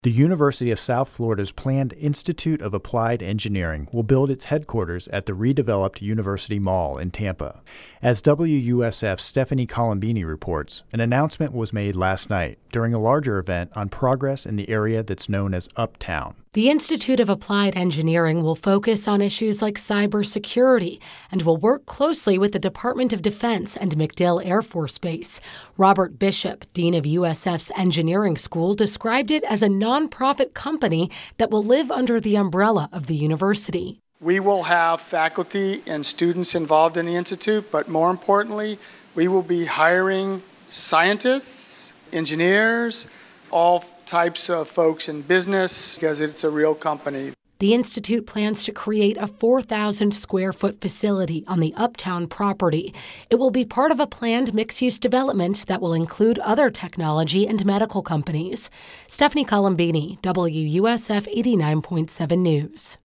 The University of South Florida's planned Institute of Applied Engineering will build its headquarters at the redeveloped University Mall in Tampa. As WUSF's Stephanie Colombini reports, an announcement was made last night during a larger event on progress in the area that's known as Uptown. The Institute of Applied Engineering will focus on issues like cybersecurity and will work closely with the Department of Defense and MacDill Air Force Base. Robert Bishop, dean of USF's engineering school, described it as a nonprofit company that will live under the umbrella of the university. We will have faculty and students involved in the Institute, but more importantly, we will be hiring scientists, engineers, all types of folks in business because it's a real company. The Institute plans to create a 4,000-square-foot facility on the Uptown property. It will be part of a planned mixed-use development that will include other technology and medical companies. Stephanie Colombini, WUSF 89.7 News.